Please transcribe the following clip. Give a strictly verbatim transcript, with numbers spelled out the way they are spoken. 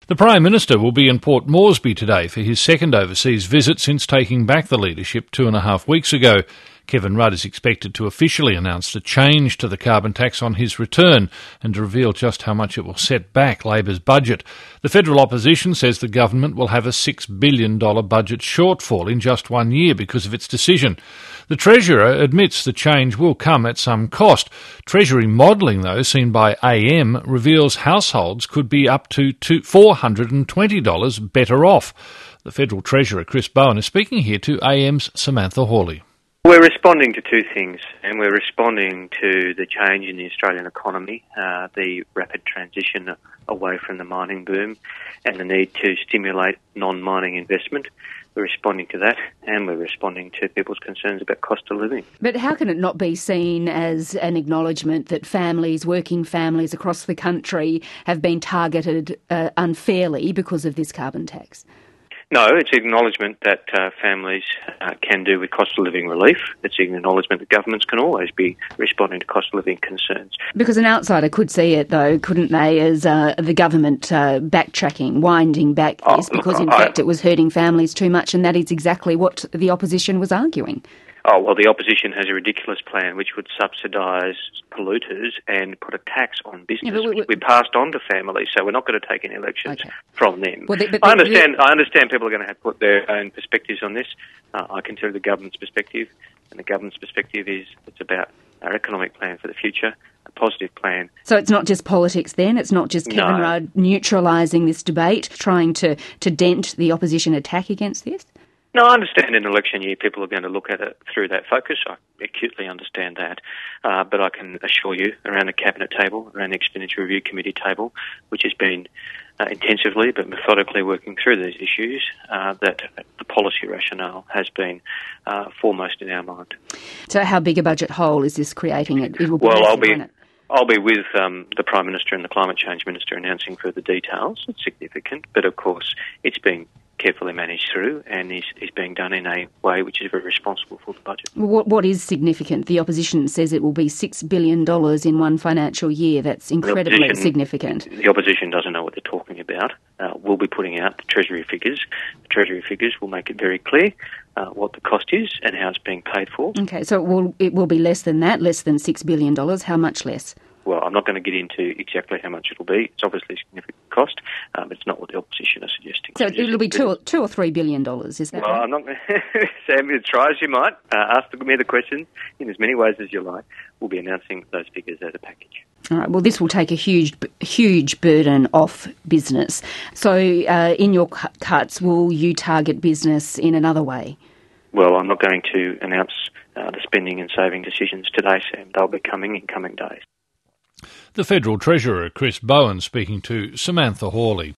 The Prime Minister will be in Port Moresby today for his second overseas visit since taking back the leadership two and a half weeks ago. Kevin Rudd is expected to officially announce the change to the carbon tax on his return and to reveal just how much it will set back Labor's budget. The federal opposition says the government will have a six billion dollars budget shortfall in just one year because of its decision. The Treasurer admits the change will come at some cost. Treasury modelling, though, seen by A M, reveals households could be up to four hundred twenty dollars better off. The Federal Treasurer, Chris Bowen, is speaking here to A M's Samantha Hawley. We're responding to two things, and we're responding to the change in the Australian economy, uh, the rapid transition away from the mining boom, and the need to stimulate non-mining investment. We're responding to that, and we're responding to people's concerns about cost of living. But how can it not be seen as an acknowledgement that families, working families across the country, have been targeted uh, unfairly because of this carbon tax? No, it's an acknowledgement that uh, families uh, can do with cost of living relief. It's an acknowledgement that governments can always be responding to cost of living concerns. Because an outsider could see it, though, couldn't they, as uh, the government uh, backtracking, winding back this, oh, because in I, fact it was hurting families too much, and that is exactly what the opposition was arguing. Oh, well, the opposition has a ridiculous plan which would subsidise polluters and put a tax on business, yeah, we, we, which we passed on to families, so we're not going to take any elections okay. from them. Well, they, but I understand I understand people are going to have to put their own perspectives on this. Uh, I can tell you the government's perspective, and the government's perspective is it's about our economic plan for the future, a positive plan. So it's not just politics then? It's not just Kevin no. Rudd neutralising this debate, trying to, to dent the opposition attack against this? No, I understand in an election year people are going to look at it through that focus. I acutely understand that. Uh, but I can assure you, around the Cabinet table, around the Expenditure Review Committee table, which has been uh, intensively but methodically working through these issues, uh, that the policy rationale has been uh, foremost in our mind. So how big a budget hole is this creating? It, it will be well, I'll be... It? I'll be with um, the Prime Minister and the Climate Change Minister announcing further details. It's significant, but of course it's being carefully managed through and is, is being done in a way which is very responsible for the budget. What, what is significant? The opposition says it will be six billion dollars in one financial year. That's incredibly the significant. The opposition doesn't know what they're talking about. Uh, we'll be putting out the Treasury figures. The Treasury figures will make it very clear uh, what the cost is and how it's being paid for. Okay, so it will, it will be less than that, less than six billion dollars. How much less? Well, I'm not going to get into exactly how much it'll be. It's obviously a significant cost, um, but it's not what the opposition are suggesting. So it'll be two or, two or three billion dollars, is that well, right? I'm not going to... Sam, try as you might. Uh, ask me the question in as many ways as you like. We'll be announcing those figures as a package. All right, well, this will take a huge, huge burden off business. So uh, in your cuts, will you target business in another way? Well, I'm not going to announce uh, the spending and saving decisions today, Sam. They'll be coming in coming days. The Federal Treasurer, Chris Bowen, speaking to Samantha Hawley.